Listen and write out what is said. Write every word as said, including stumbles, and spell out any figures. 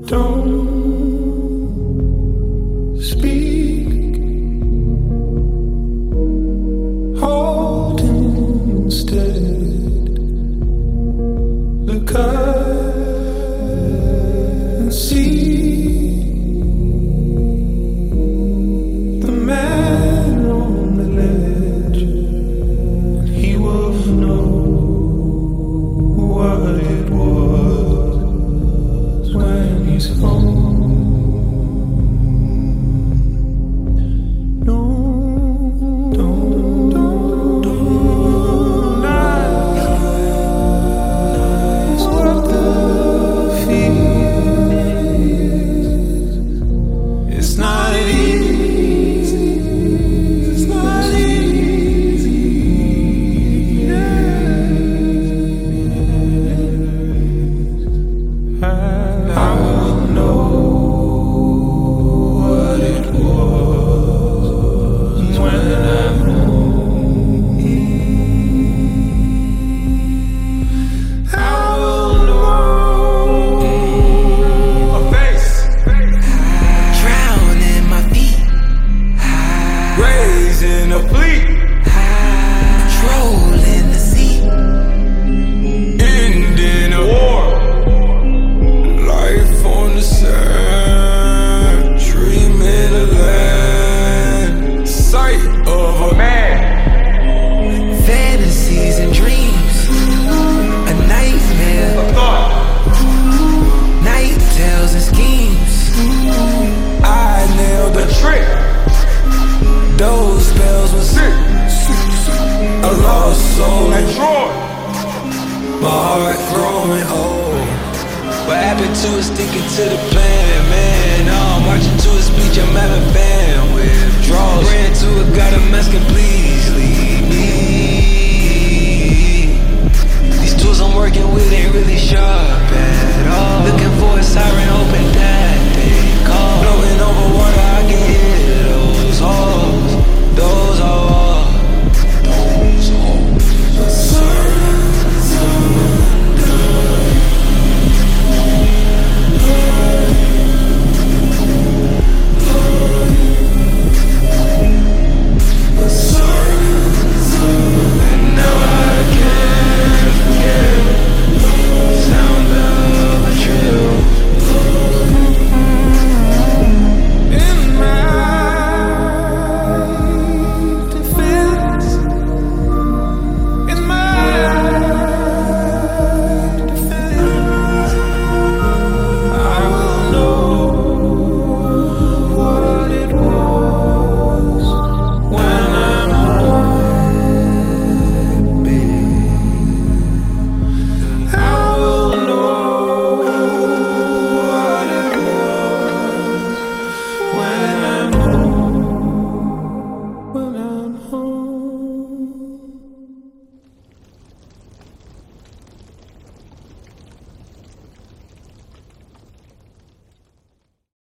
Don't speak. Hold instead. Look up and see the man on the ledge. He will know what it was when he's home. No, don't, don't, don't ask what the feel is. It's not easy. It's not easy. Yeah. I, I will know what it was when I'm home. I will know a face Drown in my feet, raising a fleet, patrol in the sea, ending a war, life on the sand, dreaming of land, sight of a man. fantasies and dreams, a nightmare, Thought night tales and schemes. I nailed the trick. Those spells were sick. A lost soul and Troy. My heart growing old. What happened to it sticking to the plan, man? No, I'm marching to a speech, I'm having bandwidth draws. Ran to it, got a mask and please leave me. These tools I'm working with ain't really sharp at all.